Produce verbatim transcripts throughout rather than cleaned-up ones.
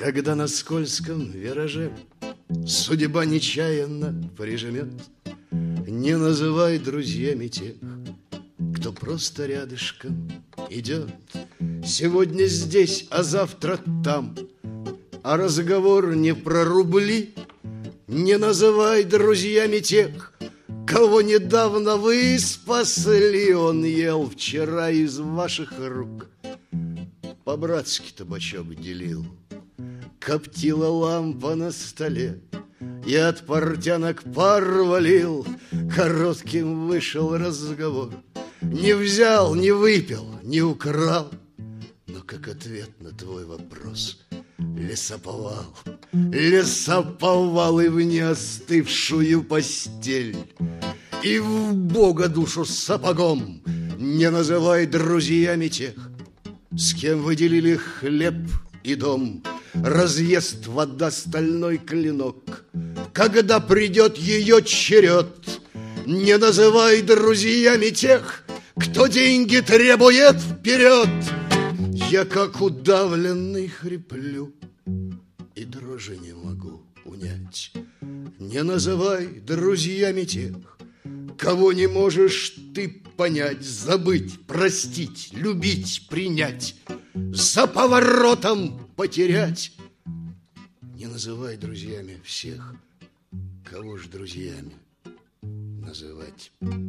Когда на скользком вираже судьба нечаянно прижмет, не называй друзьями тех, кто просто рядышком идет. Сегодня здесь, а завтра там, а разговор не про рубли. Не называй друзьями тех, кого недавно вы спасли. Он ел вчера из ваших рук, по-братски табачок делил. Коптила лампа на столе, и от портянок пар валил. Коротким вышел разговор, не взял, не выпил, не украл. Но как ответ на твой вопрос лесоповал, лесоповал и в неостывшую постель, и в Бога душу сапогом. Не называй друзьями тех, с кем вы делили хлеб и дом. Разъест вода стальной клинок, когда придет ее черед. Не называй друзьями тех, кто деньги требует вперед. Я как удавленный хриплю и дрожи не могу унять. Не называй друзьями тех, кого не можешь ты понять, забыть, простить, любить, принять, за поворотом потерять. Не называй друзьями всех, кого ж друзьями называть.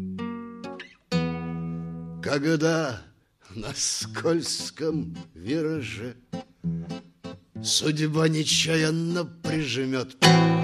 Когда на скользком вираже судьба нечаянно прижмет,